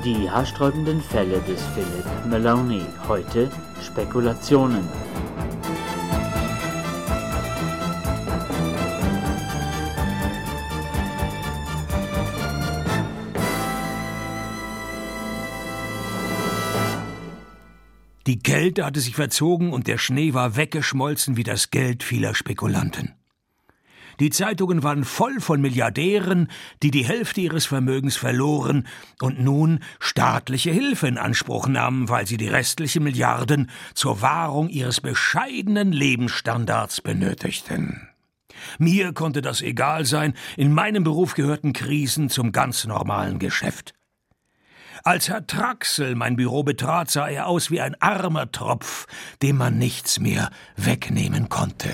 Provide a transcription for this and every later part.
Die haarsträubenden Fälle des Philip Maloney. Heute Spekulationen. Die Kälte hatte sich verzogen und der Schnee war weggeschmolzen wie das Geld vieler Spekulanten. Die Zeitungen waren voll von Milliardären, die die Hälfte ihres Vermögens verloren und nun staatliche Hilfe in Anspruch nahmen, weil sie die restlichen Milliarden zur Wahrung ihres bescheidenen Lebensstandards benötigten. Mir konnte das egal sein, in meinem Beruf gehörten Krisen zum ganz normalen Geschäft. Als Herr Traxel mein Büro betrat, sah er aus wie ein armer Tropf, dem man nichts mehr wegnehmen konnte.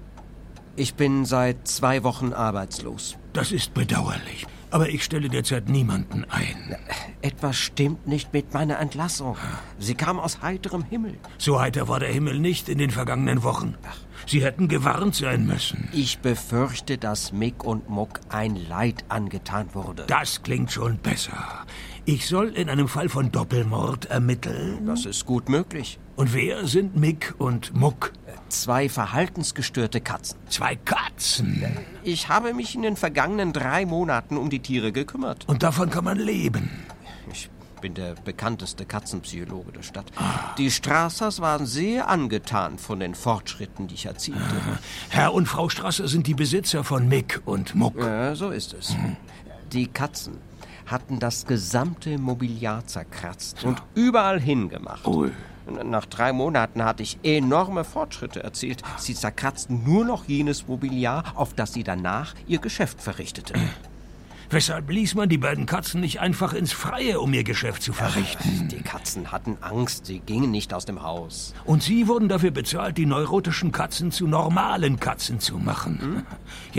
Ich bin seit 2 Wochen arbeitslos. Das ist bedauerlich, aber ich stelle derzeit niemanden ein. Etwas stimmt nicht mit meiner Entlassung. Sie kam aus heiterem Himmel. So heiter war der Himmel nicht in den vergangenen Wochen. Sie hätten gewarnt sein müssen. Ich befürchte, dass Mick und Muck ein Leid angetan wurde. Das klingt schon besser. Ich soll in einem Fall von Doppelmord ermitteln. Das ist gut möglich. Und wer sind Mick und Muck? 2 verhaltensgestörte Katzen. 2 Katzen? Ich habe mich in den vergangenen 3 Monaten um die Tiere gekümmert. Und davon kann man leben? Ich bin der bekannteste Katzenpsychologe der Stadt. Die Strassers waren sehr angetan von den Fortschritten, die ich erzielte. Herr und Frau Strasser sind die Besitzer von Mick und Muck. Ja, so ist es. Die Katzen hatten das gesamte Mobiliar zerkratzt und überall hingemacht. Ui. Nach 3 Monaten hatte ich enorme Fortschritte erzielt. Sie zerkratzten nur noch jenes Mobiliar, auf das sie danach ihr Geschäft verrichtete. Weshalb ließ man die beiden Katzen nicht einfach ins Freie, um ihr Geschäft zu verrichten? Die Katzen hatten Angst, sie gingen nicht aus dem Haus. Und Sie wurden dafür bezahlt, die neurotischen Katzen zu normalen Katzen zu machen. Ja,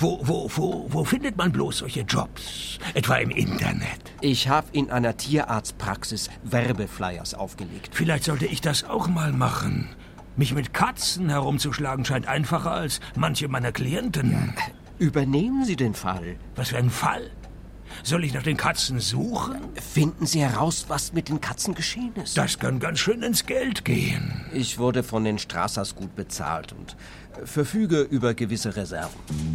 wo findet man bloß solche Jobs? Etwa im Internet? Ich habe in einer Tierarztpraxis Werbeflyers aufgelegt. Vielleicht sollte ich das auch mal machen. Mich mit Katzen herumzuschlagen scheint einfacher als manche meiner Klienten. Übernehmen Sie den Fall. Was für ein Fall? Soll ich nach den Katzen suchen? Finden Sie heraus, was mit den Katzen geschehen ist. Das kann ganz schön ins Geld gehen. Ich wurde von den Strassers gut bezahlt und verfüge über gewisse Reserven.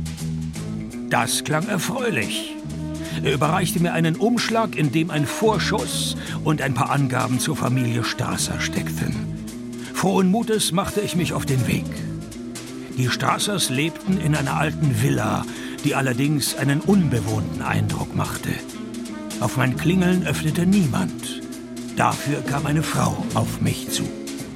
Das klang erfreulich. Er überreichte mir einen Umschlag, in dem ein Vorschuss und ein paar Angaben zur Familie Strasser steckten. Frohen Mutes machte ich mich auf den Weg. Die Strassers lebten in einer alten Villa, die allerdings einen unbewohnten Eindruck machte. Auf mein Klingeln öffnete niemand. Dafür kam eine Frau auf mich zu.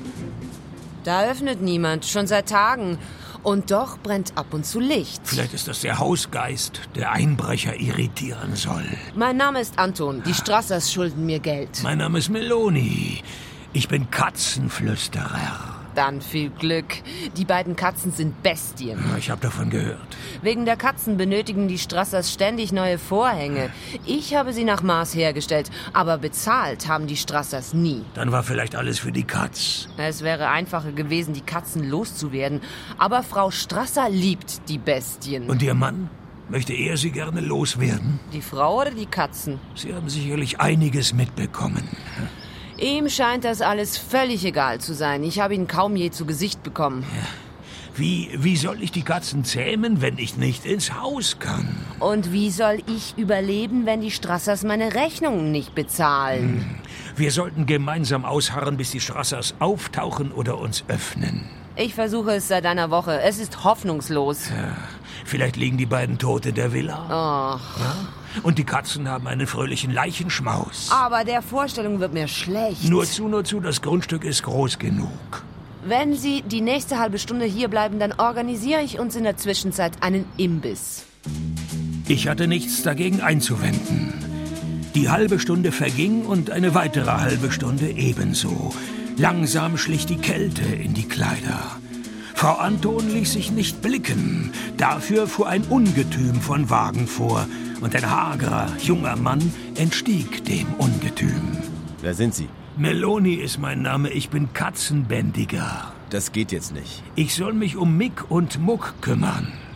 Da öffnet niemand, schon seit Tagen. Und doch brennt ab und zu Licht. Vielleicht ist das der Hausgeist, der Einbrecher irritieren soll. Mein Name ist Anton. Die Strassers schulden mir Geld. Mein Name ist Meloni. Ich bin Katzenflüsterer. Dann viel Glück. Die beiden Katzen sind Bestien. Ich habe davon gehört. Wegen der Katzen benötigen die Strassers ständig neue Vorhänge. Ich habe sie nach Maß hergestellt, aber bezahlt haben die Strassers nie. Dann war vielleicht alles für die Katz. Es wäre einfacher gewesen, die Katzen loszuwerden. Aber Frau Strasser liebt die Bestien. Und Ihr Mann? Möchte er sie gerne loswerden? Die Frau oder die Katzen? Sie haben sicherlich einiges mitbekommen. Ihm scheint das alles völlig egal zu sein. Ich habe ihn kaum je zu Gesicht bekommen. Ja. Wie soll ich die Katzen zähmen, wenn ich nicht ins Haus kann? Und wie soll ich überleben, wenn die Strassers meine Rechnungen nicht bezahlen? Wir sollten gemeinsam ausharren, bis die Strassers auftauchen oder uns öffnen. Ich versuche es seit einer Woche. Es ist hoffnungslos. Ja, vielleicht liegen die beiden tot in der Villa. Ach. Ja? Und die Katzen haben einen fröhlichen Leichenschmaus. Aber der Vorstellung wird mir schlecht. Nur zu, das Grundstück ist groß genug. Wenn Sie die nächste halbe Stunde hier bleiben, dann organisiere ich uns in der Zwischenzeit einen Imbiss. Ich hatte nichts dagegen einzuwenden. Die halbe Stunde verging und eine weitere halbe Stunde ebenso. Langsam schlich die Kälte in die Kleider. Frau Anton ließ sich nicht blicken. Dafür fuhr ein Ungetüm von Wagen vor. Und ein hagerer, junger Mann entstieg dem Ungetüm. Wer sind Sie? Meloni ist mein Name, ich bin Katzenbändiger. Das geht jetzt nicht. Ich soll mich um Mick und Muck kümmern.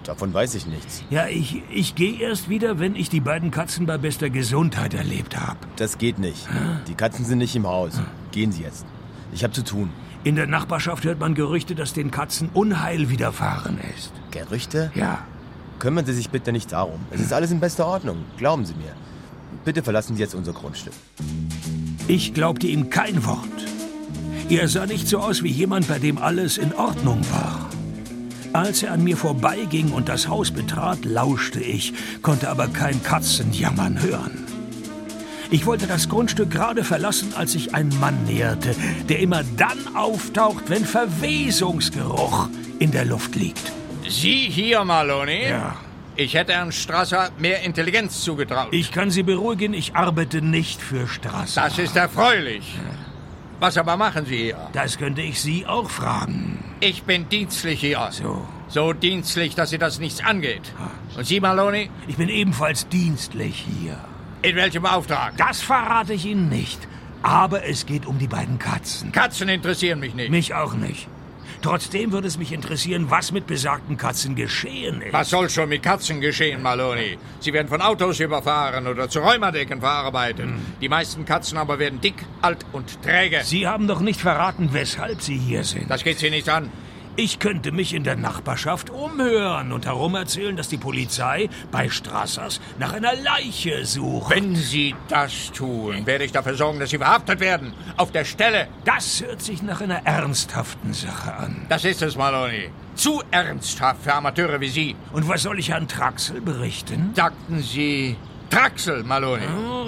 Davon weiß ich nichts. Ja, ich gehe erst wieder, wenn ich die beiden Katzen bei bester Gesundheit erlebt habe. Das geht nicht. Die Katzen sind nicht im Haus. Gehen Sie jetzt. Ich habe zu tun. In der Nachbarschaft hört man Gerüchte, dass den Katzen Unheil widerfahren ist. Gerüchte? Ja. Kümmern Sie sich bitte nicht darum. Es ist alles in bester Ordnung. Glauben Sie mir. Bitte verlassen Sie jetzt unser Grundstück. Ich glaubte ihm kein Wort. Er sah nicht so aus wie jemand, bei dem alles in Ordnung war. Als er an mir vorbeiging und das Haus betrat, lauschte ich, konnte aber kein Katzenjammern hören. Ich wollte das Grundstück gerade verlassen, als sich ein Mann näherte, der immer dann auftaucht, wenn Verwesungsgeruch in der Luft liegt. Sie hier, Maloney? Ja. Ich hätte Herrn Strasser mehr Intelligenz zugetraut. Ich kann Sie beruhigen, ich arbeite nicht für Strasser. Das ist erfreulich. Was aber machen Sie hier? Das könnte ich Sie auch fragen. Ich bin dienstlich hier. So. So dienstlich, dass Sie das nichts angeht. Und Sie, Maloney? Ich bin ebenfalls dienstlich hier. In welchem Auftrag? Das verrate ich Ihnen nicht. Aber es geht um die beiden Katzen. Katzen interessieren mich nicht. Mich auch nicht. Trotzdem würde es mich interessieren, was mit besagten Katzen geschehen ist. Was soll schon mit Katzen geschehen, Maloney? Sie werden von Autos überfahren oder zu Rheumadecken verarbeitet. Die meisten Katzen aber werden dick, alt und träge. Sie haben doch nicht verraten, weshalb Sie hier sind. Das geht Sie nichts an. Ich könnte mich in der Nachbarschaft umhören und herumerzählen, dass die Polizei bei Strassers nach einer Leiche sucht. Wenn Sie das tun, werde ich dafür sorgen, dass Sie verhaftet werden. Auf der Stelle. Das hört sich nach einer ernsthaften Sache an. Das ist es, Maloney. Zu ernsthaft für Amateure wie Sie. Und was soll ich Herrn Traxel berichten? Sagten Sie Traxel, Maloney?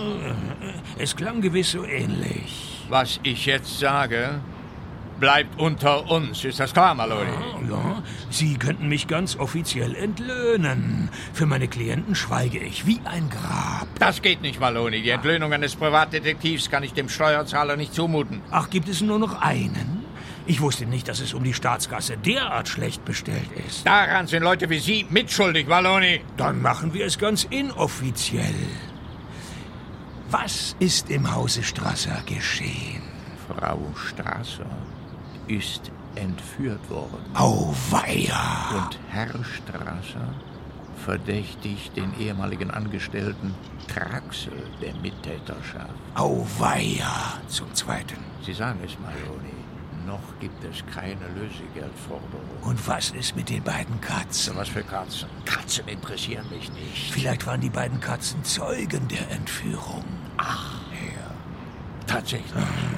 Es klang gewiss so ähnlich. Was ich jetzt sage, bleibt unter uns. Ist das klar, Maloney? Ja, Sie könnten mich ganz offiziell entlöhnen. Für meine Klienten schweige ich wie ein Grab. Das geht nicht, Maloney. Die Entlöhnung eines Privatdetektivs kann ich dem Steuerzahler nicht zumuten. Ach, gibt es nur noch einen? Ich wusste nicht, dass es um die Staatskasse derart schlecht bestellt ist. Daran sind Leute wie Sie mitschuldig, Maloney. Dann machen wir es ganz inoffiziell. Was ist im Hause Strasser geschehen? Frau Strasser ist entführt worden. Auweia! Und Herr Strasser verdächtigt den ehemaligen Angestellten Traxel der Mittäterschaft. Auweia! Zum Zweiten. Sie sagen es, Maloney. Noch gibt es keine Lösegeldforderung. Und was ist mit den beiden Katzen? Was für Katzen? Katzen interessieren mich nicht. Vielleicht waren die beiden Katzen Zeugen der Entführung. Ach, ja. Tatsächlich.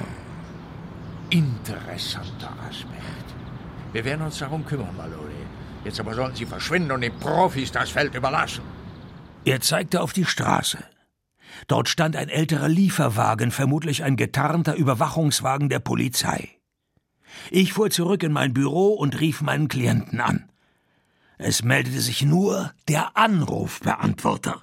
Interessanter Aspekt. Wir werden uns darum kümmern, Maloney. Jetzt aber sollen Sie verschwinden und den Profis das Feld überlassen. Er zeigte auf die Straße. Dort stand ein älterer Lieferwagen, vermutlich ein getarnter Überwachungswagen der Polizei. Ich fuhr zurück in mein Büro und rief meinen Klienten an. Es meldete sich nur der Anrufbeantworter.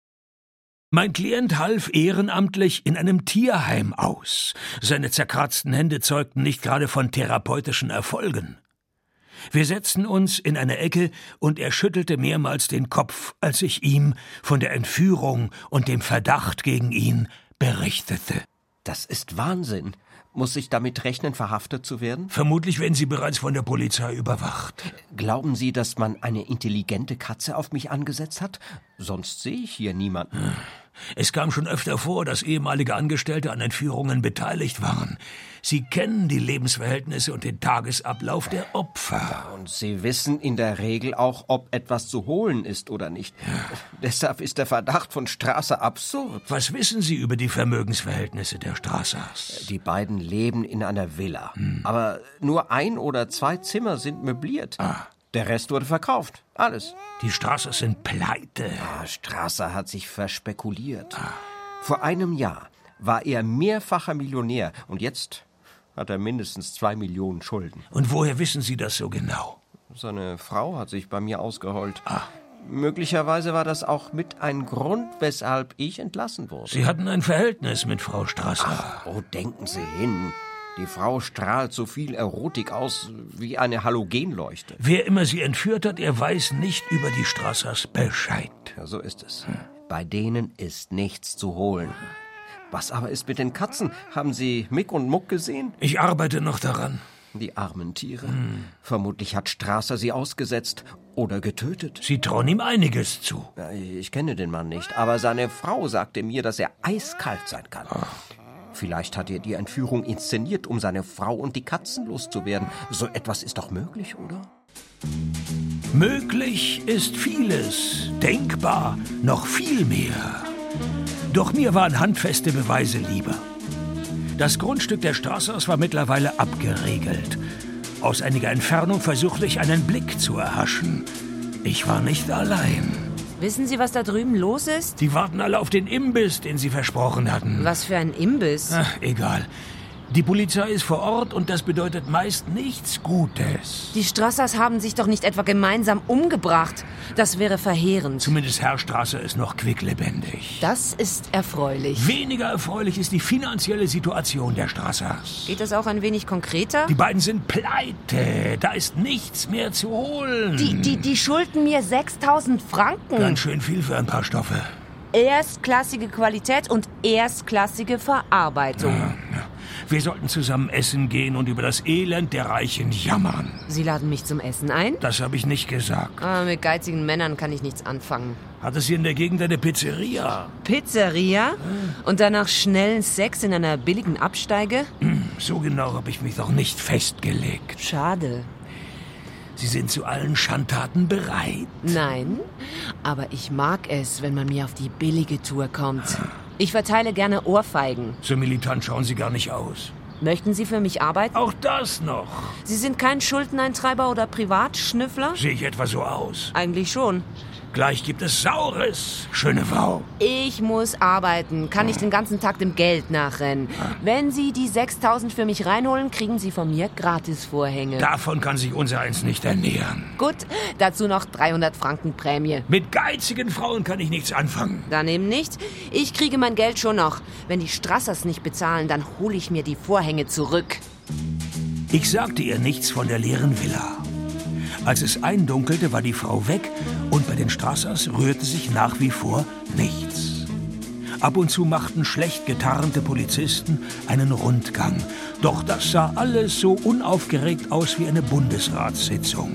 Mein Klient half ehrenamtlich in einem Tierheim aus. Seine zerkratzten Hände zeugten nicht gerade von therapeutischen Erfolgen. Wir setzten uns in eine Ecke und er schüttelte mehrmals den Kopf, als ich ihm von der Entführung und dem Verdacht gegen ihn berichtete. Das ist Wahnsinn. Muss ich damit rechnen, verhaftet zu werden? Vermutlich werden Sie bereits von der Polizei überwacht. Glauben Sie, dass man eine intelligente Katze auf mich angesetzt hat? Sonst sehe ich hier niemanden. Es kam schon öfter vor, dass ehemalige Angestellte an Entführungen beteiligt waren. Sie kennen die Lebensverhältnisse und den Tagesablauf der Opfer. Und Sie wissen in der Regel auch, ob etwas zu holen ist oder nicht. Ja. Deshalb ist der Verdacht von Strasser absurd. Was wissen Sie über die Vermögensverhältnisse der Strassers? Die beiden leben in einer Villa. Aber nur 1 oder 2 Zimmer sind möbliert. Der Rest wurde verkauft. Alles. Die Strassers sind pleite. Strasser hat sich verspekuliert. Vor einem Jahr war er mehrfacher Millionär. Und jetzt hat er mindestens 2 Millionen Schulden. Und woher wissen Sie das so genau? Seine Frau hat sich bei mir ausgeheult. Möglicherweise war das auch mit ein Grund, weshalb ich entlassen wurde. Sie hatten ein Verhältnis mit Frau Strasser. Denken Sie hin. Die Frau strahlt so viel Erotik aus wie eine Halogenleuchte. Wer immer sie entführt hat, er weiß nicht über die Strassers Bescheid. Ja, so ist es. Bei denen ist nichts zu holen. Was aber ist mit den Katzen? Haben Sie Mick und Muck gesehen? Ich arbeite noch daran. Die armen Tiere. Vermutlich hat Strasser sie ausgesetzt oder getötet. Sie trauen ihm einiges zu. Ja, ich kenne den Mann nicht, aber seine Frau sagte mir, dass er eiskalt sein kann. Vielleicht hat er die Entführung inszeniert, um seine Frau und die Katzen loszuwerden. So etwas ist doch möglich, oder? Möglich ist vieles, denkbar noch viel mehr. Doch mir waren handfeste Beweise lieber. Das Grundstück der Strassers war mittlerweile abgeriegelt. Aus einiger Entfernung versuchte ich einen Blick zu erhaschen. Ich war nicht allein. Wissen Sie, was da drüben los ist? Die warten alle auf den Imbiss, den sie versprochen hatten. Was für ein Imbiss? Ach, egal. Die Polizei ist vor Ort und das bedeutet meist nichts Gutes. Die Strassers haben sich doch nicht etwa gemeinsam umgebracht. Das wäre verheerend. Zumindest Herr Strasser ist noch quicklebendig. Das ist erfreulich. Weniger erfreulich ist die finanzielle Situation der Strassers. Geht das auch ein wenig konkreter? Die beiden sind pleite. Da ist nichts mehr zu holen. Die schulden mir 6.000 Franken. Ganz schön viel für ein paar Stoffe. Erstklassige Qualität und erstklassige Verarbeitung. Ja. Wir sollten zusammen essen gehen und über das Elend der Reichen jammern. Sie laden mich zum Essen ein? Das habe ich nicht gesagt. Mit geizigen Männern kann ich nichts anfangen. Hat es hier in der Gegend eine Pizzeria? Pizzeria? Und danach schnellen Sex in einer billigen Absteige? So genau habe ich mich doch nicht festgelegt. Schade. Sie sind zu allen Schandtaten bereit? Nein, aber ich mag es, wenn man mir auf die billige Tour kommt. Ich verteile gerne Ohrfeigen. So militant schauen Sie gar nicht aus. Möchten Sie für mich arbeiten? Auch das noch. Sie sind kein Schuldeneintreiber oder Privatschnüffler? Sehe ich etwa so aus? Eigentlich schon. Gleich gibt es Saures, schöne Frau. Ich muss arbeiten, kann nicht den ganzen Tag dem Geld nachrennen. Wenn Sie die 6.000 für mich reinholen, kriegen Sie von mir Gratisvorhänge. Davon kann sich unsereins nicht ernähren. Gut, dazu noch 300 Franken Prämie. Mit geizigen Frauen kann ich nichts anfangen. Daneben nicht. Ich kriege mein Geld schon noch. Wenn die Strassers nicht bezahlen, dann hole ich mir die Vorhänge zurück. Ich sagte ihr nichts von der leeren Villa. Als es eindunkelte, war die Frau weg und bei den Strassers rührte sich nach wie vor nichts. Ab und zu machten schlecht getarnte Polizisten einen Rundgang. Doch das sah alles so unaufgeregt aus wie eine Bundesratssitzung.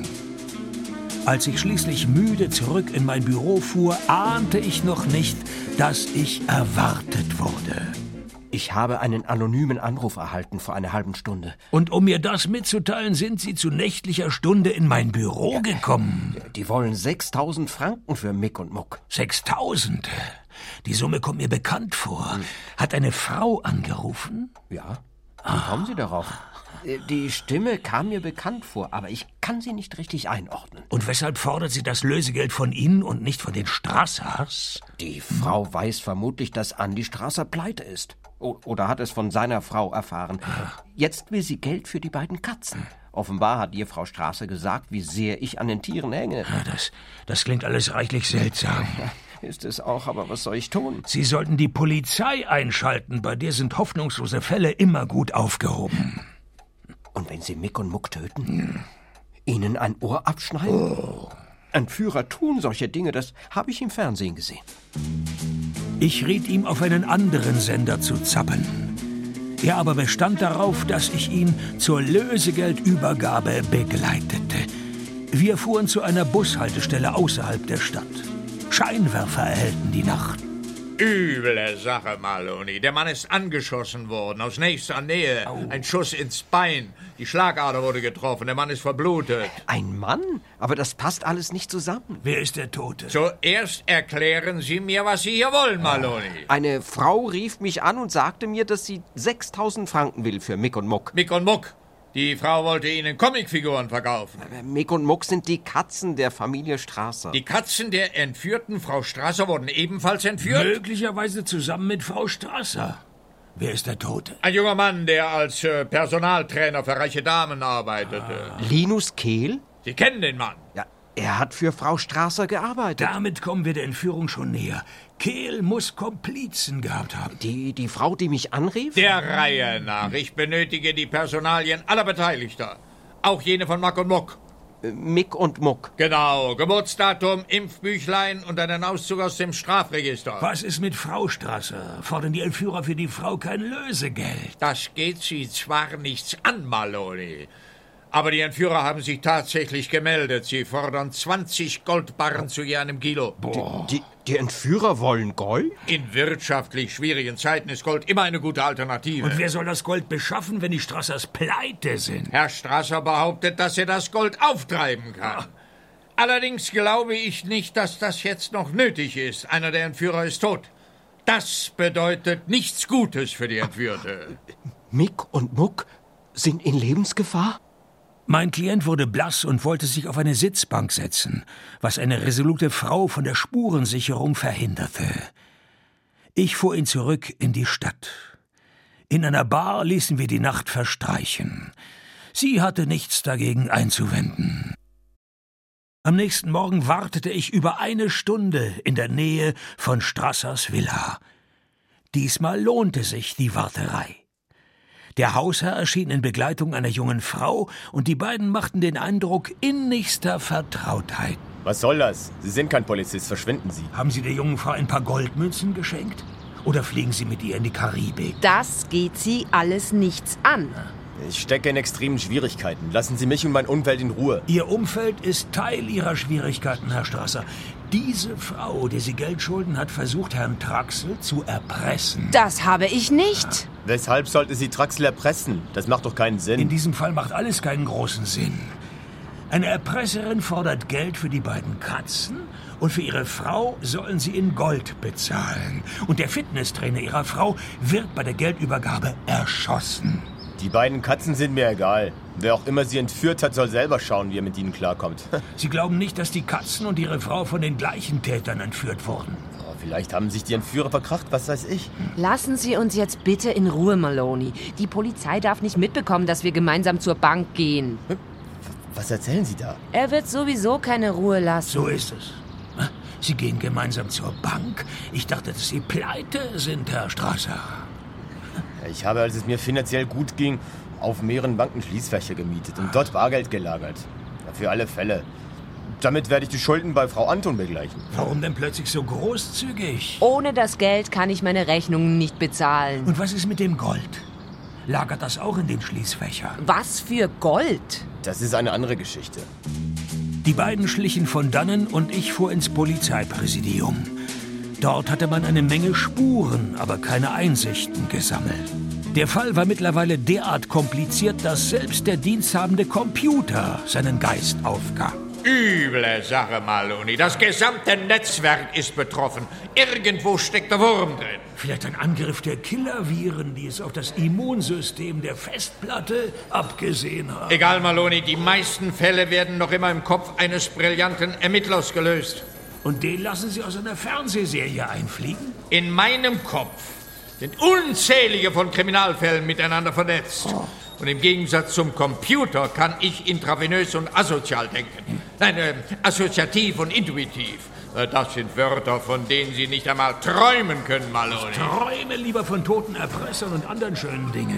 Als ich schließlich müde zurück in mein Büro fuhr, ahnte ich noch nicht, dass ich erwartet wurde. Ich habe einen anonymen Anruf erhalten vor einer halben Stunde. Und um mir das mitzuteilen, sind Sie zu nächtlicher Stunde in mein Büro gekommen. Die wollen 6.000 Franken für Mick und Muck. 6.000? Die Summe kommt mir bekannt vor. Hat eine Frau angerufen? Ja. Wie kommen Sie darauf? Die Stimme kam mir bekannt vor, aber ich kann sie nicht richtig einordnen. Und weshalb fordert sie das Lösegeld von Ihnen und nicht von den Strassers? Die Frau weiß vermutlich, dass Andi Strasser pleite ist. Oder hat es von seiner Frau erfahren. Jetzt will sie Geld für die beiden Katzen. Offenbar hat ihr Frau Strasser gesagt, wie sehr ich an den Tieren hänge. Das klingt alles reichlich seltsam. Ist es auch, aber was soll ich tun? Sie sollten die Polizei einschalten. Bei der sind hoffnungslose Fälle immer gut aufgehoben. Und wenn sie Mick und Muck töten? Ihnen ein Ohr abschneiden? Oh. Entführer tun solche Dinge, das habe ich im Fernsehen gesehen. Ich riet ihm, auf einen anderen Sender zu zappeln. Er aber bestand darauf, dass ich ihn zur Lösegeldübergabe begleitete. Wir fuhren zu einer Bushaltestelle außerhalb der Stadt. Scheinwerfer erhellten die Nacht. Üble Sache, Maloney. Der Mann ist angeschossen worden, aus nächster Nähe. Ein Schuss ins Bein. Die Schlagader wurde getroffen, der Mann ist verblutet. Ein Mann? Aber das passt alles nicht zusammen. Wer ist der Tote? Zuerst erklären Sie mir, was Sie hier wollen, Maloney. Eine Frau rief mich an und sagte mir, dass sie 6.000 Franken will für Mick und Muck. Mick und Muck? Die Frau wollte Ihnen Comicfiguren verkaufen. Mick und Muck sind die Katzen der Familie Strasser. Die Katzen der entführten Frau Strasser wurden ebenfalls entführt? Möglicherweise zusammen mit Frau Strasser. Wer ist der Tote? Ein junger Mann, der als Personaltrainer für reiche Damen arbeitete. Linus Kehl? Sie kennen den Mann. Ja, er hat für Frau Strasser gearbeitet. Damit kommen wir der Entführung schon näher. Kehl muss Komplizen gehabt haben. Die Frau, die mich anrief? Der Reihe nach. Ich benötige die Personalien aller Beteiligter. Auch jene von Mack und Muck. Mick und Muck. Genau, Geburtsdatum, Impfbüchlein und einen Auszug aus dem Strafregister. Was ist mit Frau Strasser? Fordern die Entführer für die Frau kein Lösegeld? Das geht Sie zwar nichts an, Maloney, aber die Entführer haben sich tatsächlich gemeldet. Sie fordern 20 Goldbarren zu je einem Kilo. Die Entführer wollen Gold? In wirtschaftlich schwierigen Zeiten ist Gold immer eine gute Alternative. Und wer soll das Gold beschaffen, wenn die Strassers pleite sind? Herr Strasser behauptet, dass er das Gold auftreiben kann. Allerdings glaube ich nicht, dass das jetzt noch nötig ist. Einer der Entführer ist tot. Das bedeutet nichts Gutes für die Entführte. Mick und Muck sind in Lebensgefahr? Mein Klient wurde blass und wollte sich auf eine Sitzbank setzen, was eine resolute Frau von der Spurensicherung verhinderte. Ich fuhr ihn zurück in die Stadt. In einer Bar ließen wir die Nacht verstreichen. Sie hatte nichts dagegen einzuwenden. Am nächsten Morgen wartete ich über 1 Stunde in der Nähe von Strassers Villa. Diesmal lohnte sich die Warterei. Der Hausherr erschien in Begleitung einer jungen Frau, und die beiden machten den Eindruck innigster Vertrautheit. Was soll das? Sie sind kein Polizist, verschwinden Sie. Haben Sie der jungen Frau ein paar Goldmünzen geschenkt? Oder fliegen Sie mit ihr in die Karibik? Das geht Sie alles nichts an. Ich stecke in extremen Schwierigkeiten. Lassen Sie mich und mein Umfeld in Ruhe. Ihr Umfeld ist Teil Ihrer Schwierigkeiten, Herr Strasser. Diese Frau, der Sie Geld schulden, hat versucht, Herrn Traxel zu erpressen. Das habe ich nicht. Weshalb sollte sie Traxel erpressen? Das macht doch keinen Sinn. In diesem Fall macht alles keinen großen Sinn. Eine Erpresserin fordert Geld für die beiden Katzen und für ihre Frau sollen sie in Gold bezahlen. Und der Fitnesstrainer ihrer Frau wird bei der Geldübergabe erschossen. Die beiden Katzen sind mir egal. Wer auch immer sie entführt hat, soll selber schauen, wie er mit ihnen klarkommt. Sie glauben nicht, dass die Katzen und ihre Frau von den gleichen Tätern entführt wurden? Vielleicht haben sich die Entführer verkracht, was weiß ich. Lassen Sie uns jetzt bitte in Ruhe, Maloney. Die Polizei darf nicht mitbekommen, dass wir gemeinsam zur Bank gehen. Was erzählen Sie da? Er wird sowieso keine Ruhe lassen. So ist es. Sie gehen gemeinsam zur Bank? Ich dachte, dass Sie pleite sind, Herr Strasser. Ich habe, als es mir finanziell gut ging, auf mehreren Banken Schließfächer gemietet und dort Bargeld gelagert. Für alle Fälle. Damit werde ich die Schulden bei Frau Anton begleichen. Warum denn plötzlich so großzügig? Ohne das Geld kann ich meine Rechnungen nicht bezahlen. Und was ist mit dem Gold? Lagert das auch in den Schließfächern? Was für Gold? Das ist eine andere Geschichte. Die beiden schlichen von dannen und ich fuhr ins Polizeipräsidium. Dort hatte man eine Menge Spuren, aber keine Einsichten gesammelt. Der Fall war mittlerweile derart kompliziert, dass selbst der diensthabende Computer seinen Geist aufgab. Üble Sache, Maloney. Das gesamte Netzwerk ist betroffen. Irgendwo steckt der Wurm drin. Vielleicht ein Angriff der Killerviren, die es auf das Immunsystem der Festplatte abgesehen haben. Egal, Maloney, die meisten Fälle werden noch immer im Kopf eines brillanten Ermittlers gelöst. Und den lassen Sie aus einer Fernsehserie einfliegen? In meinem Kopf sind unzählige von Kriminalfällen miteinander vernetzt. Und im Gegensatz zum Computer kann ich intravenös und asozial denken. Nein, assoziativ und intuitiv. Das sind Wörter, von denen Sie nicht einmal träumen können, Maloney. Ich träume lieber von toten Erpressern und anderen schönen Dingen.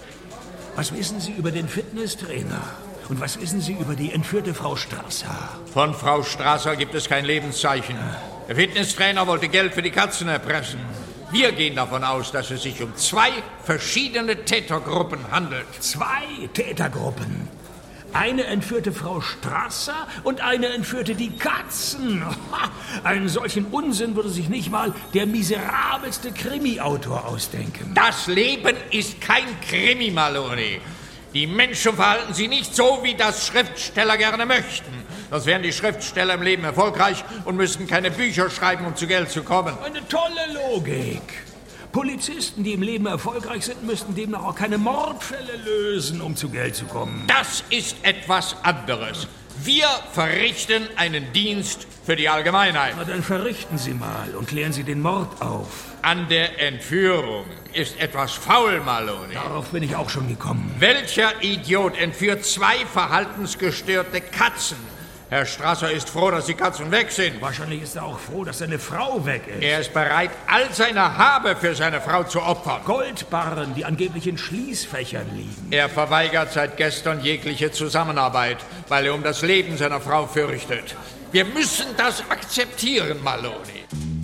Was wissen Sie über den Fitnesstrainer? Und was wissen Sie über die entführte Frau Strasser? Von Frau Strasser gibt es kein Lebenszeichen. Der Fitnesstrainer wollte Geld für die Katzen erpressen. Wir gehen davon aus, dass es sich um 2 verschiedene Tätergruppen handelt. 2 Tätergruppen? Eine entführte Frau Strasser und eine entführte die Katzen. Einen solchen Unsinn würde sich nicht mal der miserabelste Krimi-Autor ausdenken. Das Leben ist kein Krimi, Maloney. Die Menschen verhalten sich nicht so, wie das Schriftsteller gerne möchten. Sonst wären die Schriftsteller im Leben erfolgreich und müssten keine Bücher schreiben, um zu Geld zu kommen. Eine tolle Logik. Polizisten, die im Leben erfolgreich sind, müssten demnach auch keine Mordfälle lösen, um zu Geld zu kommen. Das ist etwas anderes. Wir verrichten einen Dienst für die Allgemeinheit. Na, dann verrichten Sie mal und klären Sie den Mord auf. An der Entführung ist etwas faul, Maloney. Darauf bin ich auch schon gekommen. Welcher Idiot entführt 2 verhaltensgestörte Katzen? Herr Strasser ist froh, dass die Katzen weg sind. Wahrscheinlich ist er auch froh, dass seine Frau weg ist. Er ist bereit, all seine Habe für seine Frau zu opfern. Goldbarren, die angeblich in Schließfächern liegen. Er verweigert seit gestern jegliche Zusammenarbeit, weil er um das Leben seiner Frau fürchtet. Wir müssen das akzeptieren, Maloney.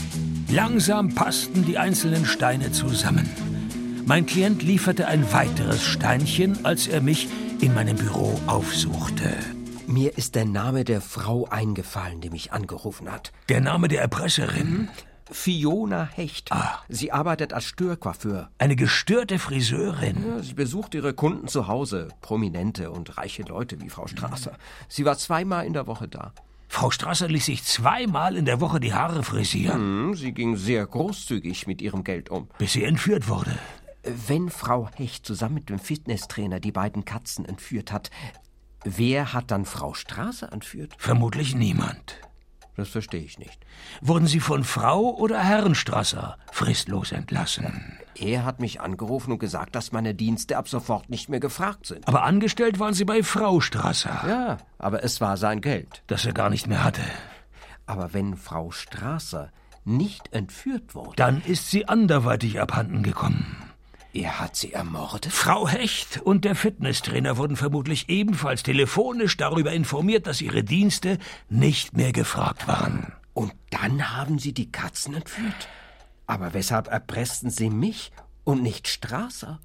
Langsam passten die einzelnen Steine zusammen. Mein Klient lieferte ein weiteres Steinchen, als er mich in meinem Büro aufsuchte. Mir ist der Name der Frau eingefallen, die mich angerufen hat. Der Name der Erpresserin? Fiona Hecht. Ah. Sie arbeitet als Störcoiffeur. Eine gestörte Friseurin? Ja, sie besucht ihre Kunden zu Hause. Prominente und reiche Leute wie Frau Strasser. Sie war 2-mal in der Woche da. Frau Strasser ließ sich 2-mal in der Woche die Haare frisieren. Sie ging sehr großzügig mit ihrem Geld um. Bis sie entführt wurde. Wenn Frau Hecht zusammen mit dem Fitnesstrainer die beiden Katzen entführt hat, wer hat dann Frau Strasser entführt? Vermutlich niemand. Das verstehe ich nicht. Wurden Sie von Frau oder Herrn Strasser fristlos entlassen? Er hat mich angerufen und gesagt, dass meine Dienste ab sofort nicht mehr gefragt sind. Aber angestellt waren Sie bei Frau Strasser. Ja, aber es war sein Geld. Das er gar nicht mehr hatte. Aber wenn Frau Strasser nicht entführt wurde... Dann ist sie anderweitig abhanden gekommen. Er hat sie ermordet? Frau Hecht und der Fitnesstrainer wurden vermutlich ebenfalls telefonisch darüber informiert, dass ihre Dienste nicht mehr gefragt waren. Und dann haben Sie die Katzen entführt? Aber weshalb erpressten Sie mich und nicht Strasser?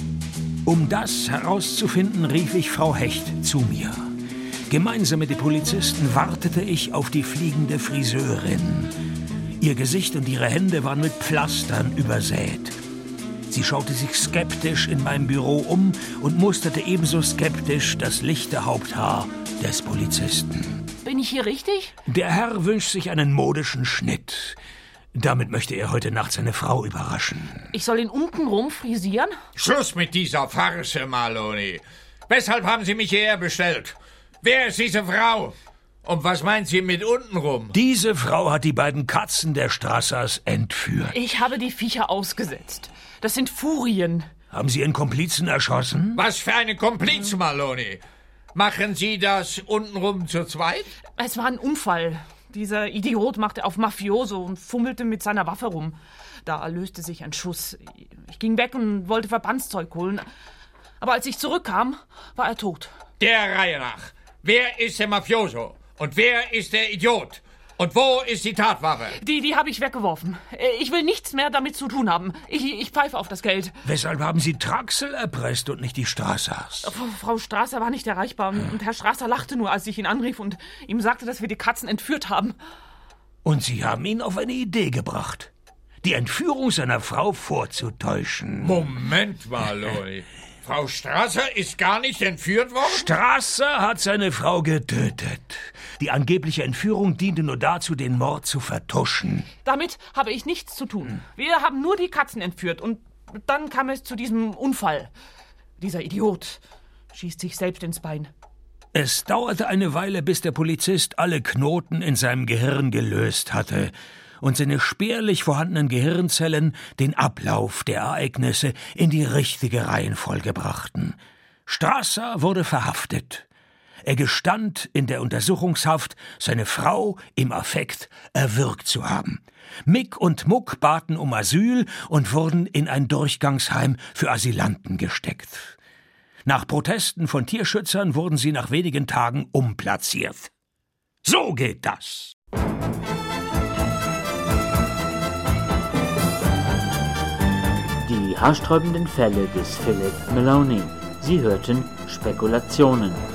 Um das herauszufinden, rief ich Frau Hecht zu mir. Gemeinsam mit den Polizisten wartete ich auf die fliegende Friseurin. Ihr Gesicht und ihre Hände waren mit Pflastern übersät. Sie schaute sich skeptisch in meinem Büro um und musterte ebenso skeptisch das lichte Haupthaar des Polizisten. Bin ich hier richtig? Der Herr wünscht sich einen modischen Schnitt. Damit möchte er heute Nacht seine Frau überraschen. Ich soll ihn untenrum frisieren? Schluss mit dieser Farce, Maloney. Weshalb haben Sie mich hierher bestellt? Wer ist diese Frau? Und was meint sie mit untenrum? Diese Frau hat die beiden Katzen der Strassers entführt. Ich habe die Viecher ausgesetzt. Das sind Furien. Haben Sie Ihren Komplizen erschossen? Was für eine Kompliz, Maloney? Machen Sie das untenrum zu zweit? Es war ein Unfall. Dieser Idiot machte auf Mafioso und fummelte mit seiner Waffe rum. Da löste sich ein Schuss. Ich ging weg und wollte Verbandszeug holen. Aber als ich zurückkam, war er tot. Der Reihe nach. Wer ist der Mafioso? Und wer ist der Idiot? Und wo ist die Tatwaffe? Die habe ich weggeworfen. Ich will nichts mehr damit zu tun haben. Ich pfeife auf das Geld. Weshalb haben Sie Traxel erpresst und nicht die Strassers? Frau Strasser war nicht erreichbar und Herr Strasser lachte nur, als ich ihn anrief und ihm sagte, dass wir die Katzen entführt haben. Und Sie haben ihn auf eine Idee gebracht, die Entführung seiner Frau vorzutäuschen. Moment mal, Loy. Frau Strasser ist gar nicht entführt worden? Strasser hat seine Frau getötet. Die angebliche Entführung diente nur dazu, den Mord zu vertuschen. Damit habe ich nichts zu tun. Wir haben nur die Katzen entführt und dann kam es zu diesem Unfall. Dieser Idiot schießt sich selbst ins Bein. Es dauerte eine Weile, bis der Polizist alle Knoten in seinem Gehirn gelöst hatte und seine spärlich vorhandenen Gehirnzellen den Ablauf der Ereignisse in die richtige Reihenfolge brachten. Strasser wurde verhaftet. Er gestand in der Untersuchungshaft, seine Frau im Affekt erwürgt zu haben. Mick und Muck baten um Asyl und wurden in ein Durchgangsheim für Asylanten gesteckt. Nach Protesten von Tierschützern wurden sie nach wenigen Tagen umplatziert. So geht das. Die haarsträubenden Fälle des Philip Maloney. Sie hörten Spekulationen.